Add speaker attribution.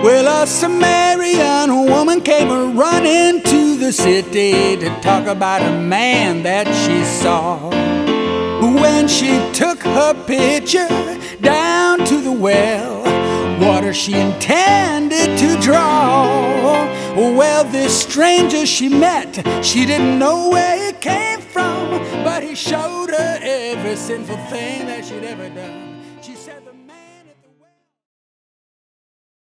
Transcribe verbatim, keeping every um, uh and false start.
Speaker 1: Well, a Samaritan woman came running to the city to talk about a man that she saw. When she took her pitcher down to the well, water she intended to draw. Well, this stranger she met, she didn't know where he came from, but he showed her every sinful thing that she'd ever done. She said the